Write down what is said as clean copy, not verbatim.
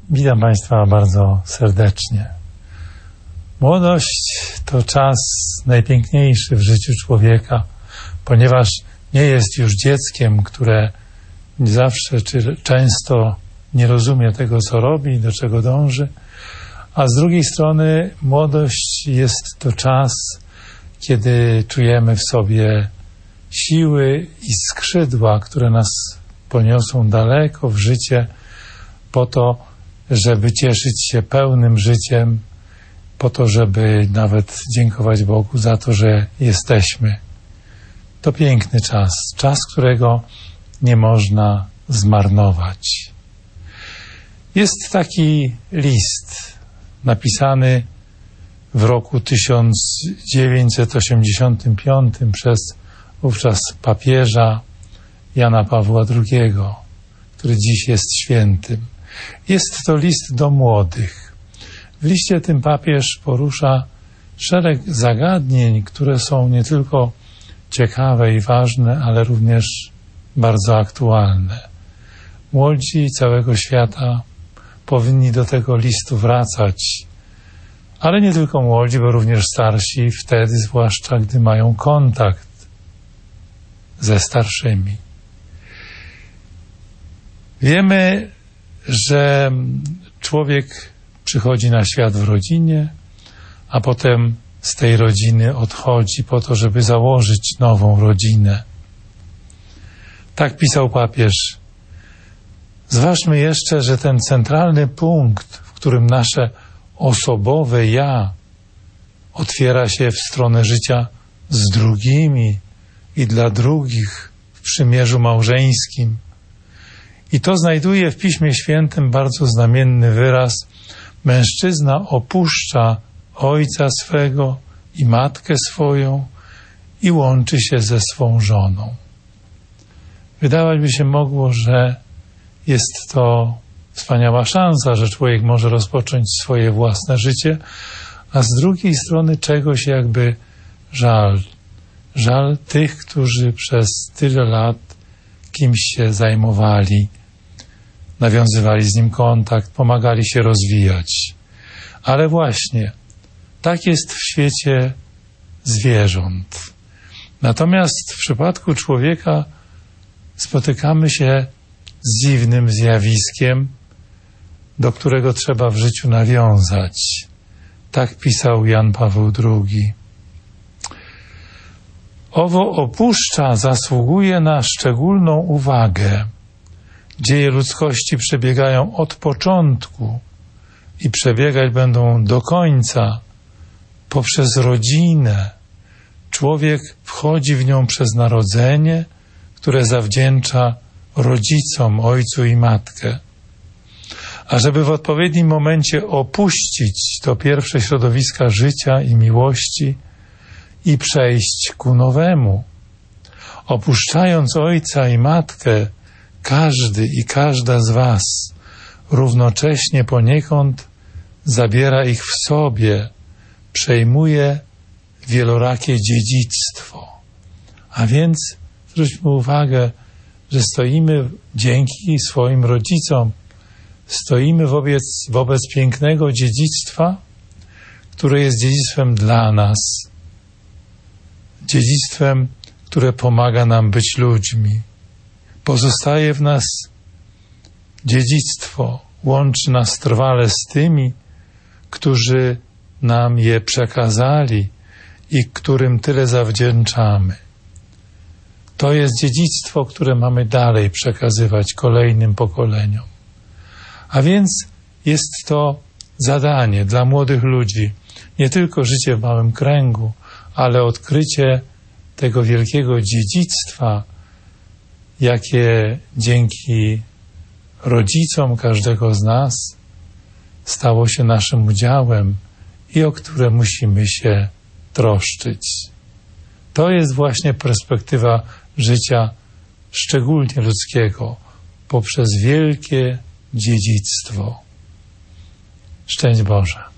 Witam Państwa bardzo serdecznie. Młodość to czas najpiękniejszy w życiu człowieka, ponieważ nie jest już dzieckiem, które zawsze czy często nie rozumie tego, co robi, do czego dąży, a z drugiej strony młodość jest to czas, kiedy czujemy w sobie siły i skrzydła, które nas poniosą daleko w życie, po to, żeby cieszyć się pełnym życiem, po to, żeby nawet dziękować Bogu za to, że jesteśmy. To piękny czas, czas, którego nie można zmarnować. Jest taki list napisany w roku 1985 przez wówczas papieża Jana Pawła II, który dziś jest świętym. Jest to list do młodych. W liście tym papież porusza szereg zagadnień, które są nie tylko ciekawe i ważne, ale również bardzo aktualne. Młodzi całego świata powinni do tego listu wracać, ale nie tylko młodzi, bo również starsi, wtedy zwłaszcza, gdy mają kontakt ze starszymi. Wiemy, że człowiek przychodzi na świat w rodzinie, a potem z tej rodziny odchodzi po to, żeby założyć nową rodzinę. Tak pisał papież. Zważmy jeszcze, że ten centralny punkt, w którym nasze osobowe ja otwiera się w stronę życia z drugimi i dla drugich w przymierzu małżeńskim. I to znajduje w Piśmie Świętym bardzo znamienny wyraz. Mężczyzna opuszcza ojca swego i matkę swoją i łączy się ze swą żoną. Wydawać by się mogło, że jest to wspaniała szansa, że człowiek może rozpocząć swoje własne życie, a z drugiej strony czegoś jakby żal. Żal tych, którzy przez tyle lat kimś się zajmowali, nawiązywali z nim kontakt, pomagali się rozwijać. Ale właśnie, tak jest w świecie zwierząt. Natomiast w przypadku człowieka spotykamy się z dziwnym zjawiskiem, do którego trzeba w życiu nawiązać. Tak pisał Jan Paweł II. Owo opuszcza zasługuje na szczególną uwagę. Dzieje ludzkości przebiegają od początku i przebiegać będą do końca poprzez rodzinę. Człowiek wchodzi w nią przez narodzenie, które zawdzięcza rodzicom, ojcu i matkę. A żeby w odpowiednim momencie opuścić to pierwsze środowiska życia i miłości i przejść ku nowemu, opuszczając ojca i matkę, każdy i każda z was równocześnie poniekąd zabiera ich w sobie, przejmuje wielorakie dziedzictwo. A więc zwróćmy uwagę, że stoimy dzięki swoim rodzicom, stoimy wobec pięknego dziedzictwa, które jest dziedzictwem dla nas, dziedzictwem, które pomaga nam być ludźmi. Pozostaje w nas dziedzictwo, łączy nas trwale z tymi, którzy nam je przekazali i którym tyle zawdzięczamy. To jest dziedzictwo, które mamy dalej przekazywać kolejnym pokoleniom. A więc jest to zadanie dla młodych ludzi, nie tylko życie w małym kręgu, ale odkrycie tego wielkiego dziedzictwa, jakie dzięki rodzicom każdego z nas stało się naszym udziałem i o które musimy się troszczyć. To jest właśnie perspektywa życia szczególnie ludzkiego poprzez wielkie dziedzictwo. Szczęść Boże.